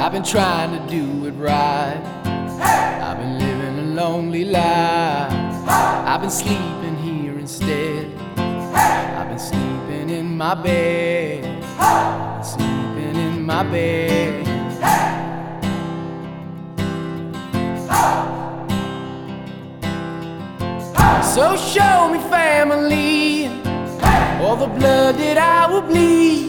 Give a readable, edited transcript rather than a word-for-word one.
I've been trying to do it right. I've been living a lonely life. I've been sleeping here instead. I've been sleeping in my bed. I've been sleeping in my bed. So show me family, all the blood that I will bleed.